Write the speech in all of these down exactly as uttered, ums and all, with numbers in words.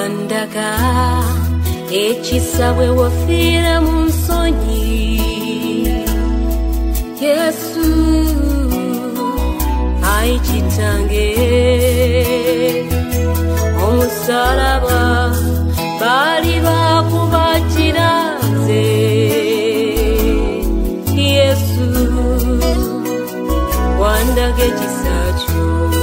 Wandaga ekisabwe wafira munsonyi Yesu ai chitange omusaraba bali bakubakiraze Yesu wandaga ekisacho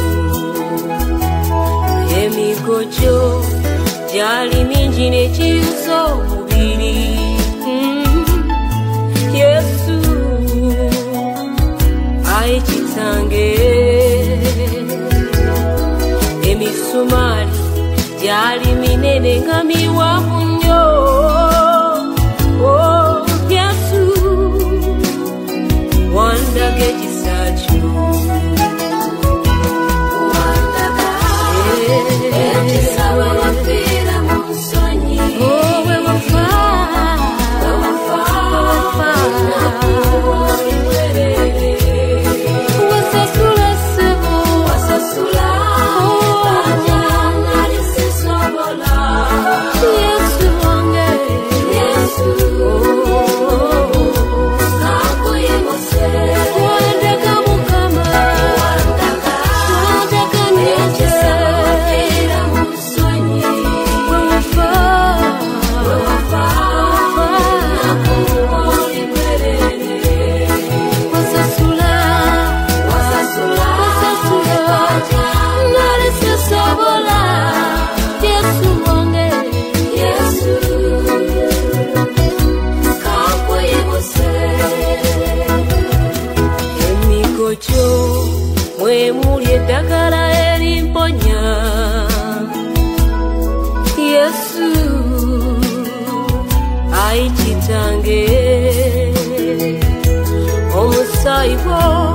emigojo Jali mingi n'ekiyusa omubiri mm. Yesu ai kitange emisumali jali minene nga miwanvu nnyo oh, Yesu wandaga ekisakyo wandaga ekisabwe wafira munsonyi oh, we wafa we wafa wasasula sebo wasasula bajana lisisobola Yesu wange Yesu kakuye mose wandaga mukama wandaga wandaga nekisabira munsonyi we wafa we wafa nakumoli mwerere wasasula wasasula wasasula bajana lisisobola Yesu wange Yesu kakuye mose emigojo mwe muli eddagala erimponya Yesu ai kitange omusaayi gwo